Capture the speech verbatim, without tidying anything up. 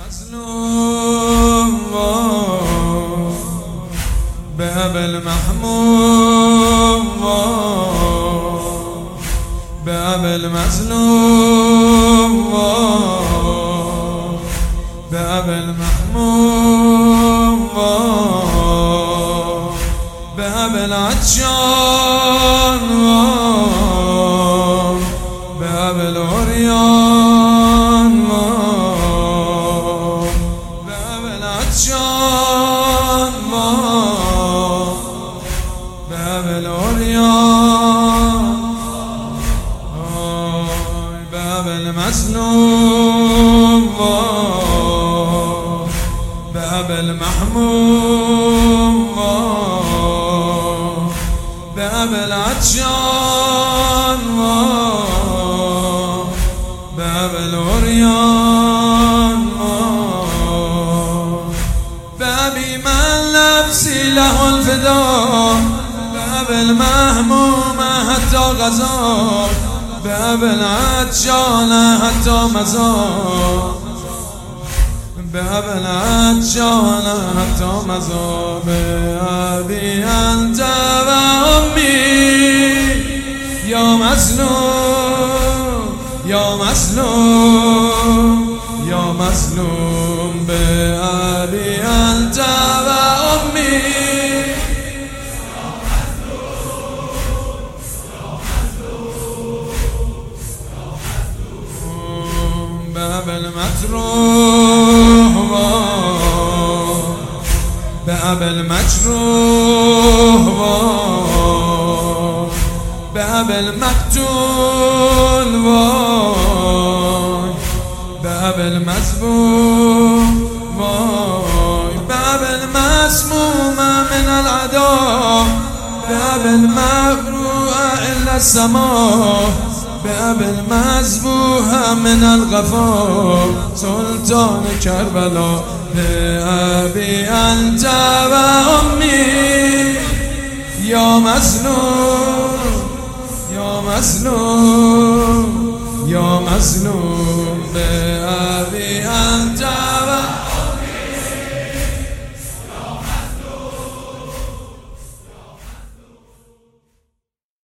مظلوم بأبي المحموم بأبي المظلوم بأبي المحموم بأبي العطشان بأبي العريان بأبي العطشان بأبي العريان بأبي المظلوم بأبي المحموم بأبي العطشان بأبي العريان بأبي من نفسي له الفداء بأبي المهموم حتى غزا بأبي العطشان حتى مزا بأبي العطشان حتى مزا بأبي أنت وأمي يا مظلوم يا مظلوم يا مظلوم بأبي أنت وأمي بأبي المجروح بأبي المجروح بأبي المقتول بأبي المذبوح بأبي المسموم من العدو بأبي المقروء إلا السماء بأبي المذبوح من الغفور سلطان كربلاء بأبي أنت وأمي يا مظلوم يا مظلوم يا مظلوم